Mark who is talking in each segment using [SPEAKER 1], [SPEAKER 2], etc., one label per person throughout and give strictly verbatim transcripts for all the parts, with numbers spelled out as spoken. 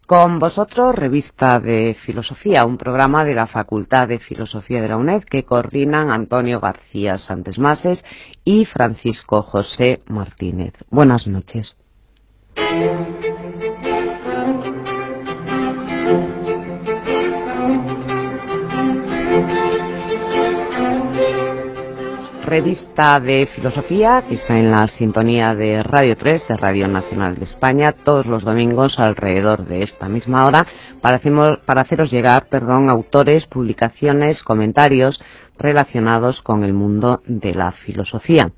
[SPEAKER 1] Con vosotros, Revista de Filosofía, un programa de la Facultad de Filosofía de la UNED que coordinan Antonio García Santesmases y Francisco José Martínez. Buenas noches. Revista de Filosofía, que está en la sintonía de Radio tres, de Radio Nacional de España, todos los domingos alrededor de esta misma hora, para, hacemos, para haceros llegar, perdón, autores, publicaciones, comentarios relacionados con el mundo de la filosofía.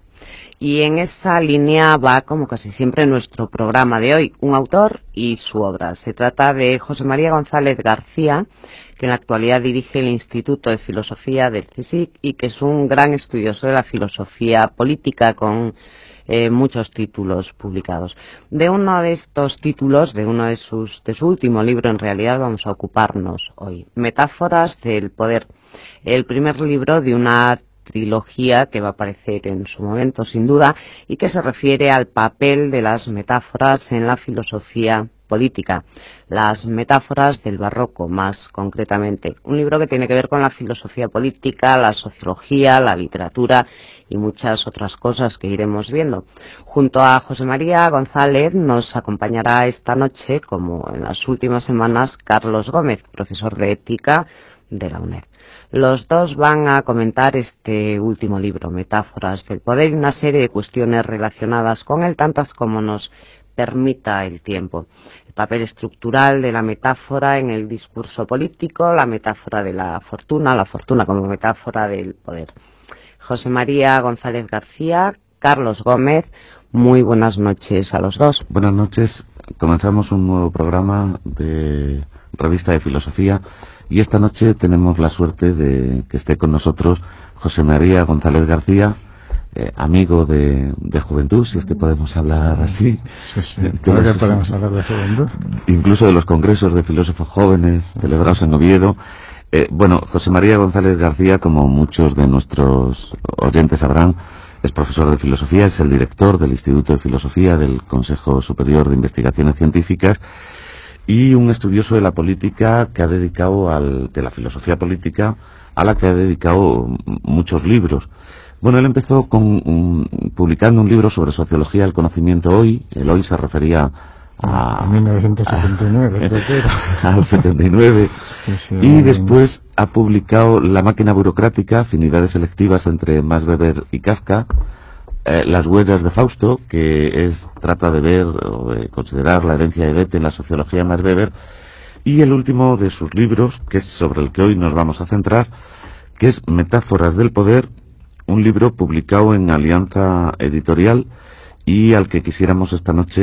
[SPEAKER 1] Y en esa línea va, como casi siempre, nuestro programa de hoy, un autor y su obra. Se trata de José María González García, que en la actualidad dirige el Instituto de Filosofía del CSIC y que es un gran estudioso de la filosofía política con eh, muchos títulos publicados. De uno de estos títulos, de uno de sus de su último libro, en realidad vamos a ocuparnos hoy. Metáforas del poder. El primer libro de una trilogía que va a aparecer en su momento, sin duda, y que se refiere al papel de las metáforas en la filosofía política, las metáforas del barroco, más concretamente. Un libro que tiene que ver con la filosofía política, la sociología, la literatura y muchas otras cosas que iremos viendo. Junto a José María González nos acompañará esta noche, como en las últimas semanas, Carlos Gómez, profesor de ética de la UNED. Los dos van a comentar este último libro, Metáforas del poder, y una serie de cuestiones relacionadas con él, tantas como nos permita el tiempo. El papel estructural de la metáfora en el discurso político, la metáfora de la fortuna, la fortuna como metáfora del poder. José María González García, Carlos Gómez, muy buenas noches a los dos.
[SPEAKER 2] Buenas noches. Comenzamos un nuevo programa de Revista de Filosofía y esta noche tenemos la suerte de que esté con nosotros José María González García, eh, amigo de, de juventud, si es que podemos hablar así.
[SPEAKER 3] Sí, sí, claro que podemos hablar de juventud.
[SPEAKER 2] Incluso de los congresos de filósofos jóvenes celebrados en Oviedo. Eh, bueno, José María González García, como muchos de nuestros oyentes sabrán, es profesor de filosofía, es el director del Instituto de Filosofía del Consejo Superior de Investigaciones Científicas y un estudioso de la política que ha dedicado al, de la filosofía política, a la que ha dedicado muchos libros. Bueno, él empezó con un, publicando un libro sobre sociología del conocimiento hoy. El hoy se refería a
[SPEAKER 3] mil novecientos setenta y nueve,
[SPEAKER 2] a,
[SPEAKER 3] creo que era.
[SPEAKER 2] al setenta y nueve.
[SPEAKER 3] Sí, sí,
[SPEAKER 2] y después ha publicado La máquina burocrática, afinidades selectivas entre Max Weber y Kafka, eh, Las huellas de Fausto, que es trata de ver o de considerar la herencia de Goethe en la sociología de Max Weber, y el último de sus libros, que es sobre el que hoy nos vamos a centrar, que es Metáforas del poder, un libro publicado en Alianza Editorial y al que quisiéramos esta noche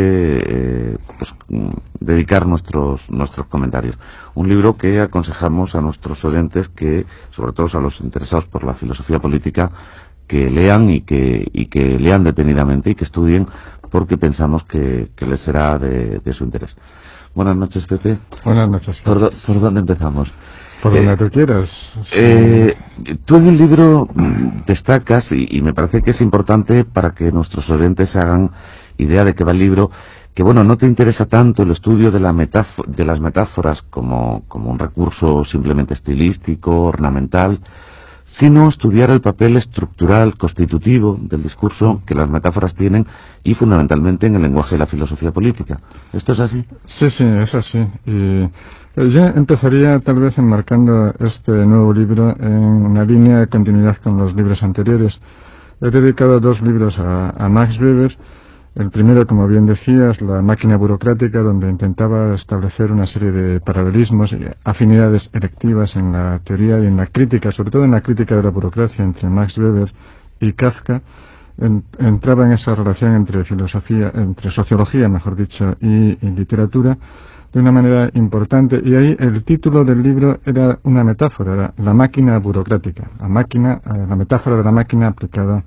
[SPEAKER 2] eh, pues, dedicar nuestros nuestros comentarios. Un libro que aconsejamos a nuestros oyentes, que sobre todo a los interesados por la filosofía política, que lean y que y que lean detenidamente y que estudien, porque pensamos que, que les será de, de su interés. Buenas noches, Pepe.
[SPEAKER 3] Buenas noches.
[SPEAKER 2] ¿Por, do, ¿Por dónde empezamos?
[SPEAKER 3] Por donde eh, tú quieras.
[SPEAKER 2] Eh, tú en el libro destacas, y, y me parece que es importante para que nuestros oyentes hagan idea de qué va el libro, que bueno, no te interesa tanto el estudio de, la metáfora, de las metáforas como, como un recurso simplemente estilístico, ornamental, sino estudiar el papel estructural, constitutivo del discurso que las metáforas tienen y fundamentalmente en el lenguaje de la filosofía política. ¿Esto es así?
[SPEAKER 3] Sí, sí, es así. Y yo empezaría tal vez enmarcando este nuevo libro en una línea de continuidad con los libros anteriores. He dedicado dos libros a, a Max Weber. El primero, como bien decías, La máquina burocrática, donde intentaba establecer una serie de paralelismos y afinidades electivas en la teoría y en la crítica, sobre todo en la crítica de la burocracia entre Max Weber y Kafka. En, entraba en esa relación entre filosofía, entre sociología, mejor dicho, y, y literatura de una manera importante, y ahí el título del libro era una metáfora, era La máquina burocrática, la máquina, la metáfora de la máquina aplicada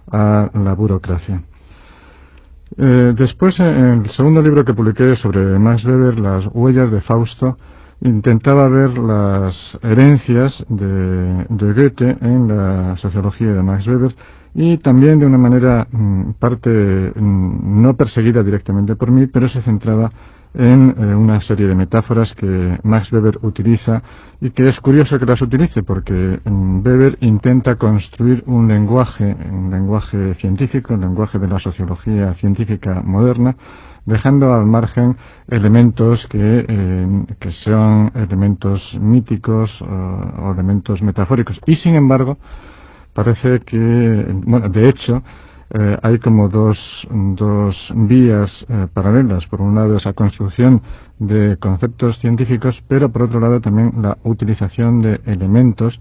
[SPEAKER 3] a la burocracia. Eh, después, en el segundo libro que publiqué sobre Max Weber, Las huellas de Fausto, intentaba ver las herencias de, de Goethe en la sociología de Max Weber, y también de una manera mmm, parte mmm, no perseguida directamente por mí, pero se centraba en eh, una serie de metáforas que Max Weber utiliza y que es curioso que las utilice porque mm, Weber intenta construir un lenguaje, un lenguaje científico, un lenguaje de la sociología científica moderna, dejando al margen elementos que, eh, que sean elementos míticos o, o elementos metafóricos. Y sin embargo, parece que, bueno, de hecho, eh, hay como dos, dos vías eh, paralelas. Por un lado, esa construcción de conceptos científicos, pero por otro lado también la utilización de elementos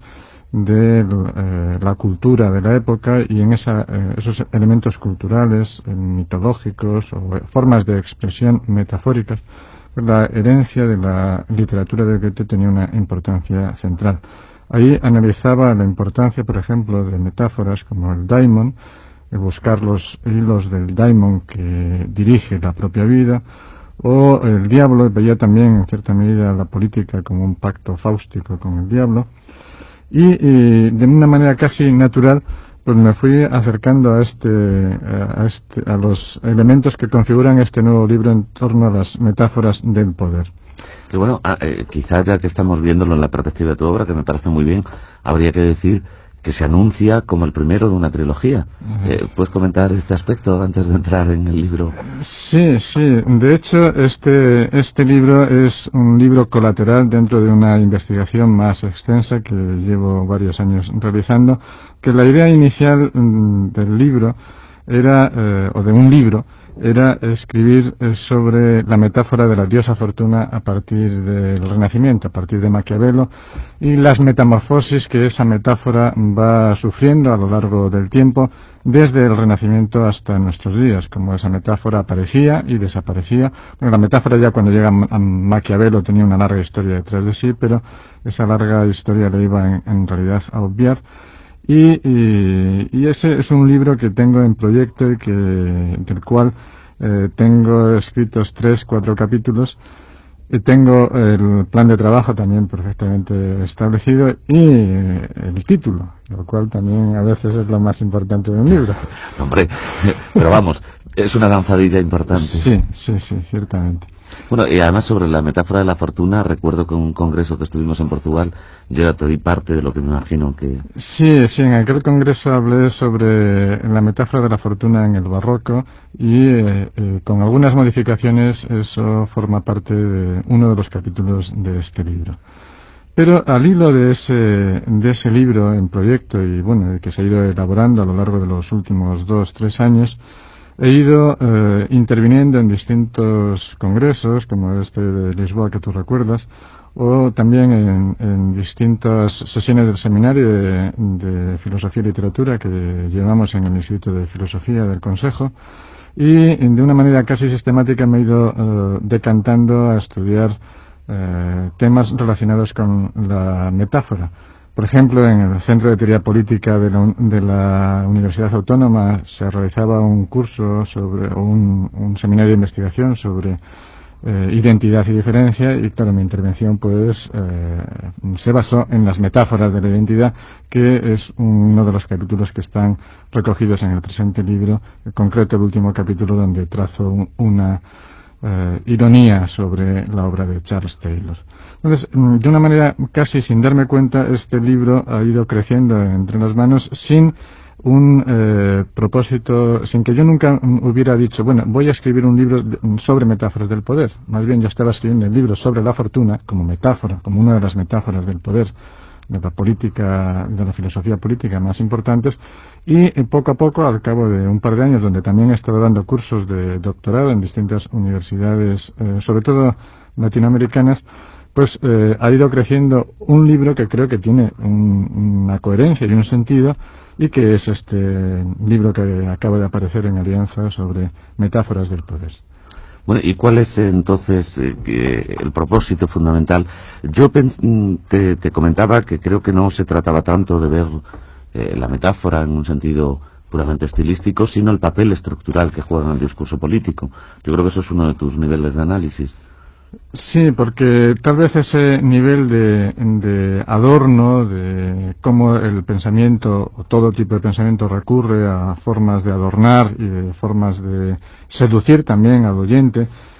[SPEAKER 3] de eh, la cultura de la época y en esa, eh, esos elementos culturales, eh, mitológicos o formas de expresión metafóricas, la herencia de la literatura de Goethe tenía una importancia central. Ahí analizaba la importancia, por ejemplo, de metáforas como el daimon, de buscar los hilos del daimon que dirige la propia vida, o el diablo. Veía también en cierta medida la política como un pacto fáustico con el diablo. Y, y de una manera casi natural pues me fui acercando a este, a este a los elementos que configuran este nuevo libro en torno a las metáforas del poder.
[SPEAKER 2] Que bueno, eh, quizás ya que estamos viéndolo en la perspectiva de tu obra, que me parece muy bien, habría que decir que se anuncia como el primero de una trilogía. Eh, ¿Puedes comentar este aspecto antes de entrar en el libro?
[SPEAKER 3] Sí, sí. De hecho, este, este libro es un libro colateral dentro de una investigación más extensa que llevo varios años realizando, que la idea inicial mm, del libro era, eh, o de un libro, era escribir eh, sobre la metáfora de la diosa Fortuna a partir del Renacimiento, a partir de Maquiavelo, y las metamorfosis que esa metáfora va sufriendo a lo largo del tiempo, desde el Renacimiento hasta nuestros días, como esa metáfora aparecía y desaparecía. Bueno, la metáfora ya cuando llega a Maquiavelo tenía una larga historia detrás de sí, pero esa larga historia le iba en, en realidad a obviar. Y, y, y ese es un libro que tengo en proyecto y que, del cual eh, tengo escritos tres, cuatro capítulos. Y tengo el plan de trabajo también perfectamente establecido y eh, el título, lo cual también a veces es lo más importante de un libro.
[SPEAKER 2] Hombre, pero vamos, es una lanzadilla importante.
[SPEAKER 3] Sí, sí, sí, ciertamente.
[SPEAKER 2] Bueno, y además sobre la metáfora de la fortuna, recuerdo que en un congreso que estuvimos en Portugal, yo ya te di parte de lo que me imagino que...
[SPEAKER 3] Sí, sí, en aquel congreso hablé sobre la metáfora de la fortuna en el barroco y eh, eh, con algunas modificaciones eso forma parte de uno de los capítulos de este libro. Pero al hilo de ese, de ese libro en proyecto y bueno, que se ha ido elaborando a lo largo de los últimos dos, tres años, he ido eh, interviniendo en distintos congresos, como este de Lisboa que tú recuerdas, o también en, en distintas sesiones del seminario de, de Filosofía y Literatura que llevamos en el Instituto de Filosofía del Consejo, y de una manera casi sistemática me he ido eh, decantando a estudiar eh, temas relacionados con la metáfora. Por ejemplo, en el Centro de Teoría Política de la, de la Universidad Autónoma se realizaba un curso sobre, o un, un seminario de investigación sobre eh, identidad y diferencia, y claro, mi intervención pues eh, se basó en las metáforas de la identidad, que es uno de los capítulos que están recogidos en el presente libro, en concreto el último capítulo donde trazo un, una eh, ironía sobre la obra de Charles Taylor. Entonces, de una manera casi sin darme cuenta, este libro ha ido creciendo entre las manos sin un eh, propósito, sin que yo nunca hubiera dicho, bueno, voy a escribir un libro sobre metáforas del poder. Más bien yo estaba escribiendo el libro sobre la fortuna como metáfora, como una de las metáforas del poder, de la política, de la filosofía política más importantes, y eh, poco a poco, al cabo de un par de años, donde también he estado dando cursos de doctorado en distintas universidades, eh, sobre todo latinoamericanas, pues eh, ha ido creciendo un libro que creo que tiene un, una coherencia y un sentido, y que es este libro que acaba de aparecer en Alianza sobre metáforas del poder.
[SPEAKER 2] Bueno, ¿y cuál es entonces eh, el propósito fundamental? Yo te, te comentaba que creo que no se trataba tanto de ver eh, la metáfora en un sentido puramente estilístico, sino el papel estructural que juega en el discurso político. Yo creo que eso es uno de tus niveles de análisis.
[SPEAKER 3] Sí, porque tal vez ese nivel de, de adorno, de cómo el pensamiento, o todo tipo de pensamiento, recurre a formas de adornar y de formas de seducir también al oyente,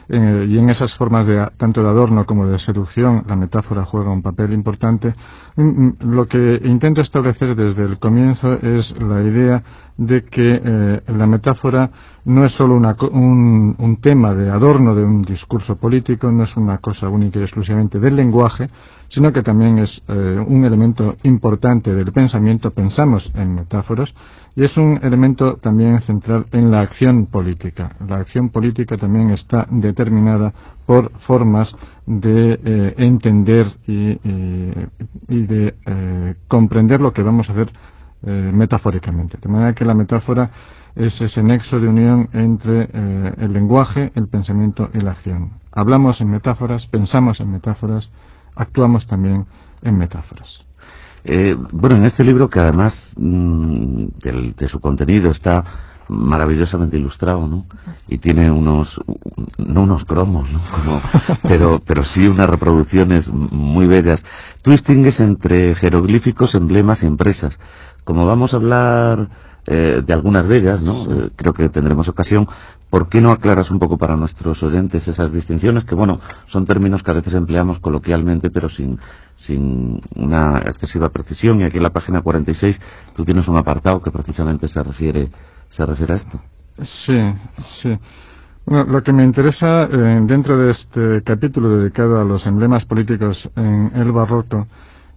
[SPEAKER 3] eh, y en esas formas de tanto de adorno como de seducción la metáfora juega un papel importante. Mm, lo que intento establecer desde el comienzo es la idea de que eh, la metáfora no es solo una, un, un tema de adorno de un discurso político, no es una cosa única y exclusivamente del lenguaje, sino que también es eh, un elemento importante del pensamiento. Pensamos en metáforas, y es un elemento también central en la acción política. La acción política también está determinada por formas de eh, entender y, y, y de eh, comprender lo que vamos a hacer eh, metafóricamente. De manera que la metáfora es ese nexo de unión entre eh, el lenguaje, el pensamiento y la acción. Hablamos en metáforas, pensamos en metáforas, actuamos también en metáforas.
[SPEAKER 2] Eh, bueno, en este libro, que además mmm, del, de su contenido está maravillosamente ilustrado, ¿no? Y tiene unos, no unos cromos, ¿no? Como, pero, pero sí unas reproducciones muy bellas. Tú distingues entre jeroglíficos, emblemas y empresas. Como vamos a hablar eh, de algunas de ellas, ¿no? Eh, creo que tendremos ocasión. ¿Por qué no aclaras un poco para nuestros oyentes esas distinciones? Que, bueno, son términos que a veces empleamos coloquialmente, pero sin, sin una excesiva precisión. Y aquí en la página cuarenta y seis tú tienes un apartado que precisamente se refiere, se refiere a esto.
[SPEAKER 3] Sí, sí. Bueno, lo que me interesa eh, dentro de este capítulo dedicado a los emblemas políticos en el barroco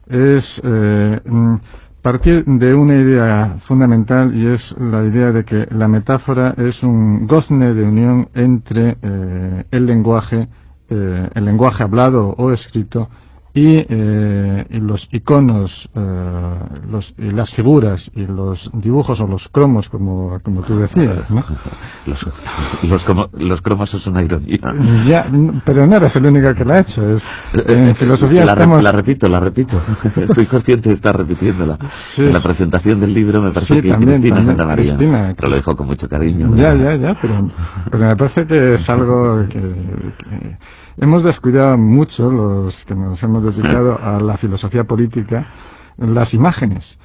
[SPEAKER 3] es eh, partir de una idea fundamental, y es la idea de que la metáfora es un gozne de unión entre eh, el lenguaje, eh, el lenguaje hablado o escrito, y, eh, y los iconos, eh, los, y las figuras y los dibujos o los cromos, como, como tú decías, ¿no?
[SPEAKER 2] Los, los, como, los cromos es una ironía.
[SPEAKER 3] Ya, pero no eres el único que la ha hecho. Es, en filosofía
[SPEAKER 2] la,
[SPEAKER 3] estamos...
[SPEAKER 2] la repito, la repito. Soy consciente de estar repitiéndola. Sí. En la presentación del libro me parece
[SPEAKER 3] sí,
[SPEAKER 2] que
[SPEAKER 3] también,
[SPEAKER 2] Cristina
[SPEAKER 3] también,
[SPEAKER 2] Santa María,
[SPEAKER 3] Cristina,
[SPEAKER 2] pero lo dijo con mucho cariño.
[SPEAKER 3] Ya, ya, ya, pero, pero me parece que es algo que, que hemos descuidado mucho los que nos hemos dedicado a la filosofía política, las imágenes.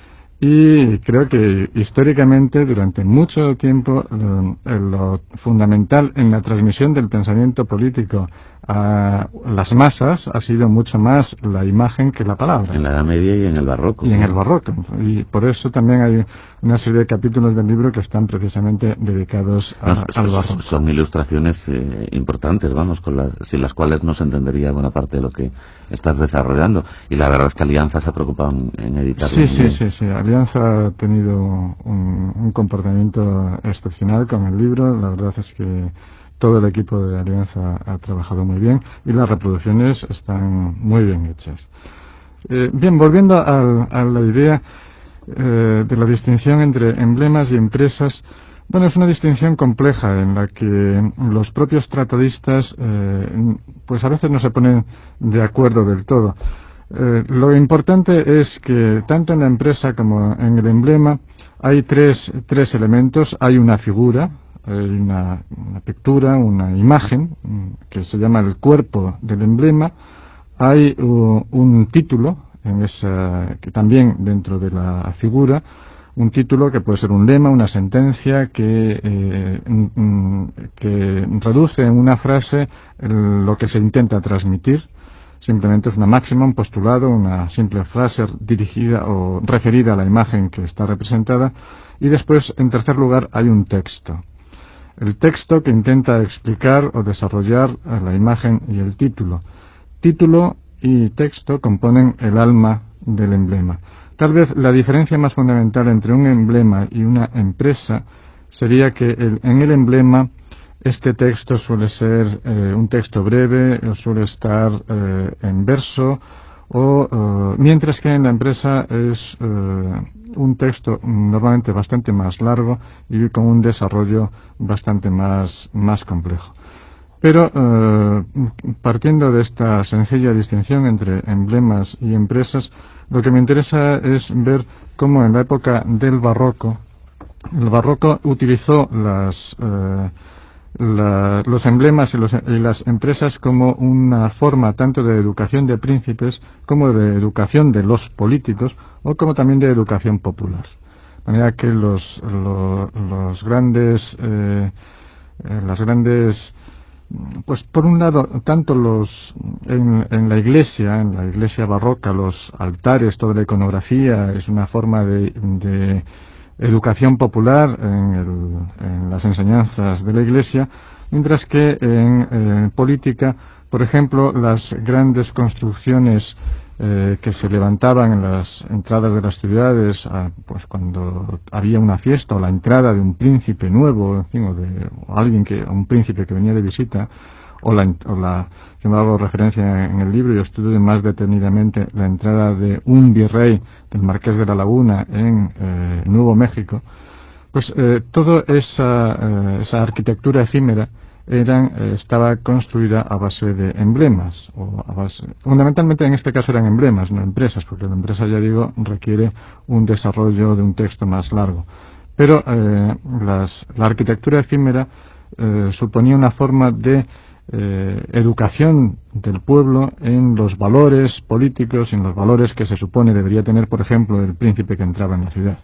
[SPEAKER 3] Y creo que históricamente, durante mucho tiempo, lo, lo fundamental en la transmisión del pensamiento político a las masas ha sido mucho más la imagen que la palabra.
[SPEAKER 2] En la Edad Media y en el Barroco.
[SPEAKER 3] Y en el Barroco. Y por eso también hay una serie de capítulos del libro que están precisamente dedicados a,
[SPEAKER 2] no,
[SPEAKER 3] al Barroco.
[SPEAKER 2] Son ilustraciones eh, importantes, vamos, con las, sin las cuales no se entendería buena parte de lo que estás desarrollando. Y la verdad es que Alianza se ha preocupado en, en editarlo.
[SPEAKER 3] Sí, sí, sí, sí. Alianza ha tenido un, un comportamiento excepcional con el libro. La verdad es que todo el equipo de Alianza ha trabajado muy bien y las reproducciones están muy bien hechas. Eh, bien, volviendo a, a la idea eh, de la distinción entre emblemas y empresas, bueno, es una distinción compleja en la que los propios tratadistas eh, pues a veces no se ponen de acuerdo del todo. Eh, lo importante es que tanto en la empresa como en el emblema hay tres, tres elementos. Hay una figura, hay una, una pictura, una imagen que se llama el cuerpo del emblema. Hay uh, un título en esa, que también dentro de la figura, un título que puede ser un lema, una sentencia que, eh, mm, que reduce en una frase el, lo que se intenta transmitir. Simplemente es una máxima, un postulado, una simple frase dirigida o referida a la imagen que está representada. Y después, en tercer lugar, hay un texto. El texto que intenta explicar o desarrollar la imagen y el título. Título y texto componen el alma del emblema. Tal vez la diferencia más fundamental entre un emblema y una empresa sería que el, en el emblema este texto suele ser eh, un texto breve, o suele estar eh, en verso, o uh, mientras que en la empresa es uh, un texto normalmente bastante más largo y con un desarrollo bastante más, más complejo. Pero uh, partiendo de esta sencilla distinción entre emblemas y empresas, lo que me interesa es ver cómo en la época del Barroco, el Barroco utilizó las uh, La, los emblemas y, los, y las empresas como una forma tanto de educación de príncipes como de educación de los políticos o como también de educación popular. De manera que los, los, los grandes, eh, eh, las grandes pues por un lado, tanto los en, en la iglesia, en la iglesia barroca, los altares, toda la iconografía es una forma de, de educación popular en, el, en las enseñanzas de la iglesia, mientras que en, en política, por ejemplo, las grandes construcciones eh, que se levantaban en las entradas de las ciudades, a, pues cuando había una fiesta o la entrada de un príncipe nuevo, en fin, o de o alguien que, un príncipe que venía de visita, o la, o la yo me hago referencia en el libro y estudio más detenidamente la entrada de un virrey del Marqués de la Laguna en eh, Nuevo México, pues eh, toda esa, eh, esa arquitectura efímera eran, eh, estaba construida a base de emblemas, o a base, fundamentalmente en este caso eran emblemas, no empresas, porque la empresa, ya digo, requiere un desarrollo de un texto más largo. Pero eh, las, la arquitectura efímera eh, suponía una forma de eh, educación del pueblo en los valores políticos y en los valores que se supone debería tener, por ejemplo, el príncipe que entraba en la ciudad.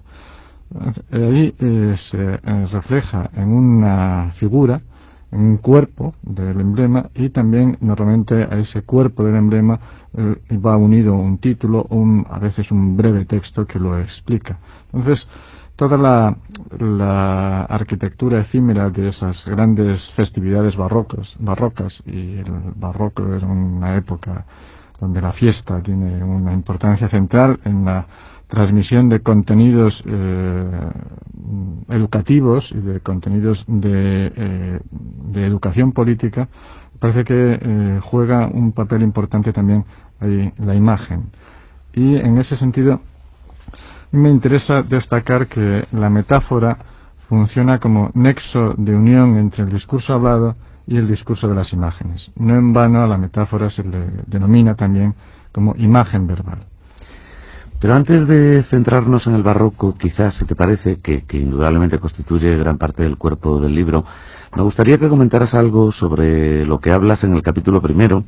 [SPEAKER 3] Ahí eh, se eh, refleja en una figura, en un cuerpo del emblema, y también normalmente a ese cuerpo del emblema eh, va unido un título o un, a veces un breve texto que lo explica. Entonces, toda la, la arquitectura efímera de esas grandes festividades barrocos, barrocas, y el barroco era una época donde la fiesta tiene una importancia central en la transmisión de contenidos eh, educativos y de contenidos de, eh, de educación política, parece que eh, juega un papel importante también ahí la imagen. Y en ese sentido me interesa destacar que la metáfora funciona como nexo de unión entre el discurso hablado y el discurso de las imágenes. No en vano a la metáfora se le denomina también como imagen verbal.
[SPEAKER 2] Pero antes de centrarnos en el barroco, quizás, si te parece, que, que indudablemente constituye gran parte del cuerpo del libro, me gustaría que comentaras algo sobre lo que hablas en el capítulo primero,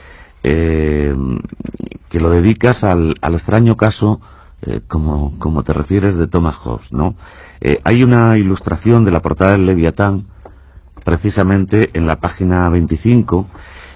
[SPEAKER 2] eh, que lo dedicas al, al extraño caso, eh, como, como te refieres, de Thomas Hobbes, ¿no? Eh, hay una ilustración de la portada del Leviatán, precisamente en la página veinticinco,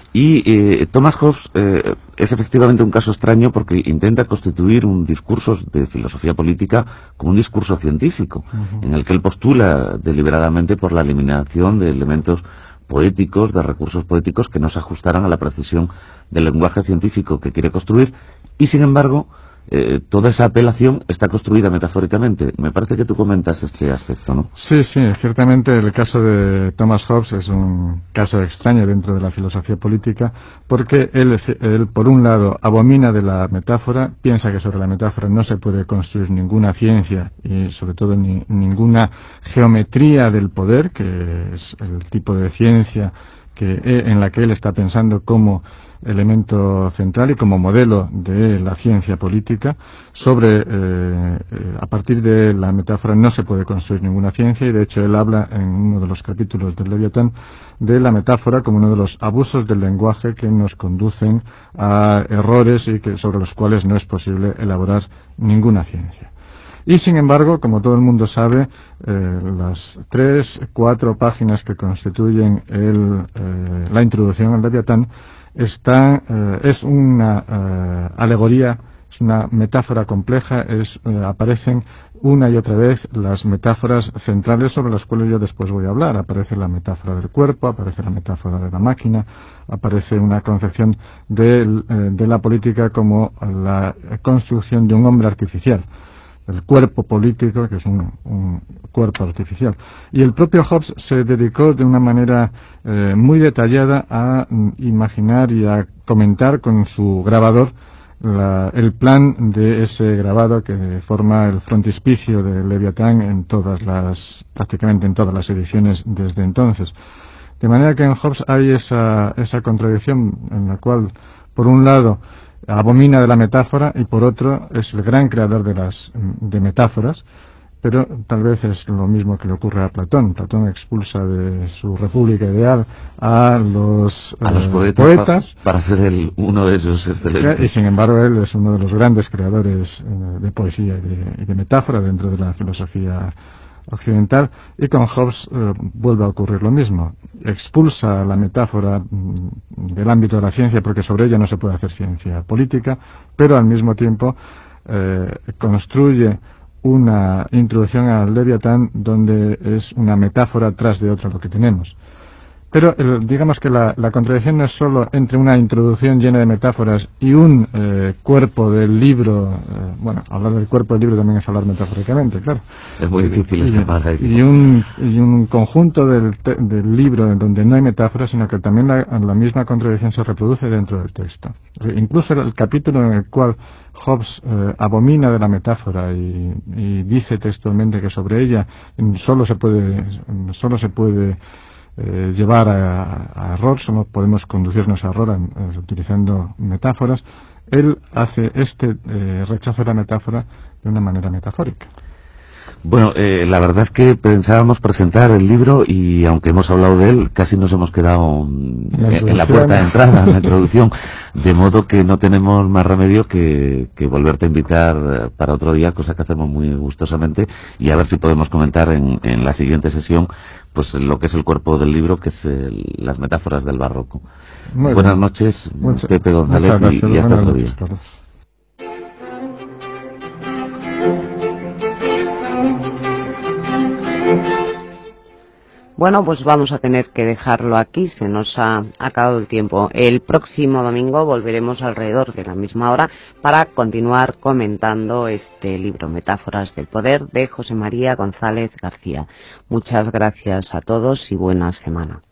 [SPEAKER 2] y eh, Thomas Hobbes eh, es efectivamente un caso extraño porque intenta constituir un discurso de filosofía política como un discurso científico, uh-huh. en el que él postula deliberadamente por la eliminación de elementos poéticos, de recursos poéticos que no se ajustaran a la precisión del lenguaje científico que quiere construir, y sin embargo Eh, toda esa apelación está construida metafóricamente. Me parece que tú comentas este aspecto, ¿no?
[SPEAKER 3] Sí, sí, ciertamente el caso de Thomas Hobbes es un caso extraño dentro de la filosofía política, porque él, él por un lado abomina de la metáfora, piensa que sobre la metáfora no se puede construir ninguna ciencia y sobre todo ni, ninguna geometría del poder, que es el tipo de ciencia que, en la que él está pensando como elemento central y como modelo de la ciencia política. Sobre eh, a partir de la metáfora no se puede construir ninguna ciencia, y de hecho él habla en uno de los capítulos del Leviatán de la metáfora como uno de los abusos del lenguaje que nos conducen a errores y que sobre los cuales no es posible elaborar ninguna ciencia. Y sin embargo, como todo el mundo sabe, eh, las tres, cuatro páginas que constituyen el, eh, la introducción al Leviatán está, eh, es una eh, alegoría, es una metáfora compleja, es, eh, aparecen una y otra vez las metáforas centrales sobre las cuales yo después voy a hablar. Aparece la metáfora del cuerpo, aparece la metáfora de la máquina, aparece una concepción de, eh, de la política como la construcción de un hombre artificial, el cuerpo político, que es un, un cuerpo artificial. Y el propio Hobbes se dedicó de una manera eh, muy detallada a mm, imaginar y a comentar con su grabador la, el plan de ese grabado que forma el frontispicio de Leviatán en todas las, prácticamente en todas las ediciones desde entonces. De manera que en Hobbes hay esa, esa contradicción en la cual, por un lado, abomina de la metáfora y por otro es el gran creador de las de metáforas, pero tal vez es lo mismo que le ocurre a Platón. Platón expulsa de su república ideal a los,
[SPEAKER 2] a los
[SPEAKER 3] eh,
[SPEAKER 2] poetas,
[SPEAKER 3] poetas
[SPEAKER 2] pa, para ser el, uno de esos excelentes.
[SPEAKER 3] Y sin embargo él es uno de los grandes creadores eh, de poesía y de, y de metáfora dentro de la filosofía occidental, y con Hobbes eh, vuelve a ocurrir lo mismo. Expulsa la metáfora mm, del ámbito de la ciencia porque sobre ella no se puede hacer ciencia política, pero al mismo tiempo eh, construye una introducción al Leviatán donde es una metáfora tras de otra lo que tenemos. Pero el, digamos que la, la contradicción no es solo entre una introducción llena de metáforas y un eh, cuerpo del libro. Eh, bueno, hablar del cuerpo del libro también es hablar metafóricamente, claro.
[SPEAKER 2] Es muy difícil escapar de
[SPEAKER 3] y, y, un, y un conjunto del, te, del libro en donde no hay metáforas, sino que también la, la misma contradicción se reproduce dentro del texto. Incluso el, el capítulo en el cual Hobbes eh, abomina de la metáfora y, y dice textualmente que sobre ella solo se puede solo se puede Eh, llevar a, a error, solo podemos conducirnos a error en, en, utilizando metáforas. Él hace este eh, rechazo de la metáfora de una manera metafórica.
[SPEAKER 2] Bueno, eh, la verdad es que pensábamos presentar el libro y aunque hemos hablado de él, casi nos hemos quedado en la, en la puerta de entrada, en la introducción, de modo que no tenemos más remedio que, que volverte a invitar para otro día, cosa que hacemos muy gustosamente, y a ver si podemos comentar en, en la siguiente sesión pues lo que es el cuerpo del libro, que es el, las metáforas del barroco. Muy Buenas bien. noches, Mucha, Pepe González, y, y hasta otro día.
[SPEAKER 1] Bueno, pues vamos a tener que dejarlo aquí, se nos ha acabado el tiempo. El próximo domingo volveremos alrededor de la misma hora para continuar comentando este libro, Metáforas del Poder, de José María González García. Muchas gracias a todos y buena semana.